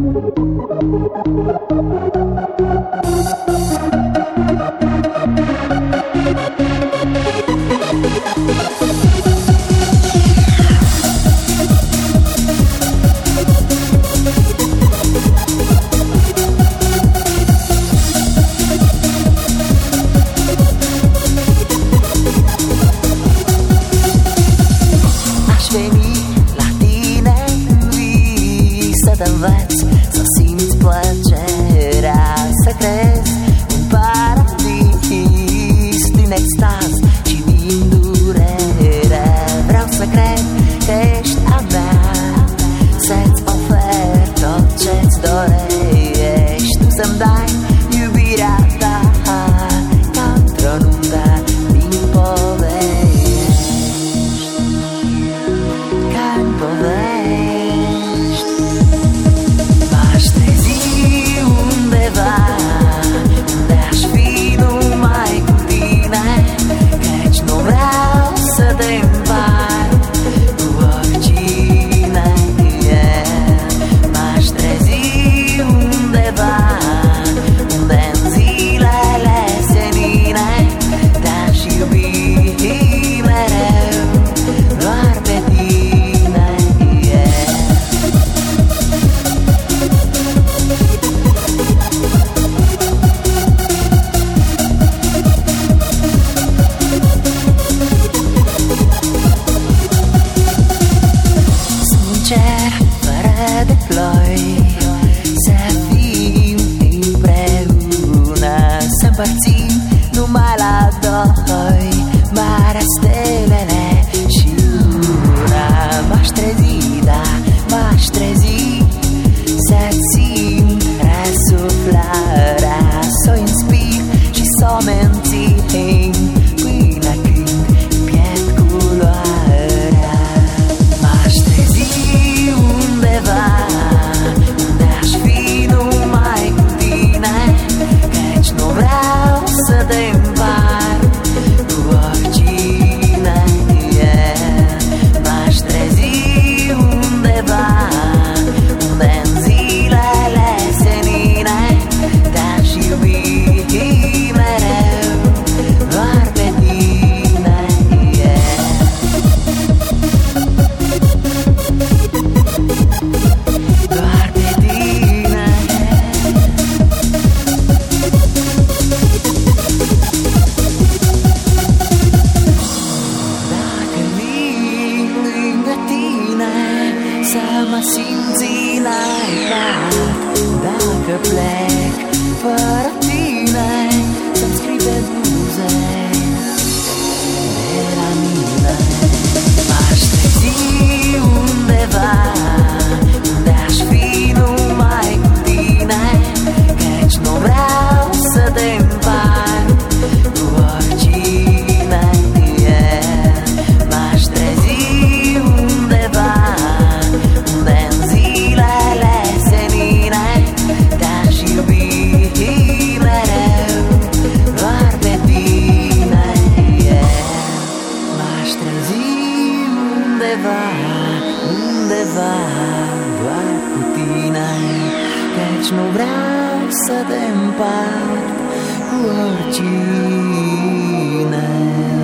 Să te înveț, să simți plăcerea, să crezi un paradis din extaz și din durere. Vreau să cred că ești a mea, să-ți ofer tot ce-ți dorești. Tu să-mi dai iubirea ta ca într-o nundă din povești, ca-n povești. Fără de ploi, să fim împreună, să împărțim numai la doi marea stelele și luna. M-aș trezi, da, m-aș trezi, să simt răsuflarea, să o inspir și să o mențin până când pierd culoarea. M-aș trezi undeva unde aș fi numai cu tine, căci nu vreau să te împart cu oricine. M-aș trezi undeva unde-n zilele senine te-aș iubi mereu, doar pe tine. Doar pe tine. Dacă vin lângă tine, să mă simți înaintat. Dacă plec fără tine, să-mi scrii pe buze de la mine. M-aș trezi undeva unde aș fi numai cu tine, căci nu vreau să te împart cu oricine. M-aș trezi undeva unde-n zilele senine te-aș iubi mereu, doar pe tine. M-aș trezi undeva, undeva, doar cu tine, căci nu vreau să te împart cu oricine.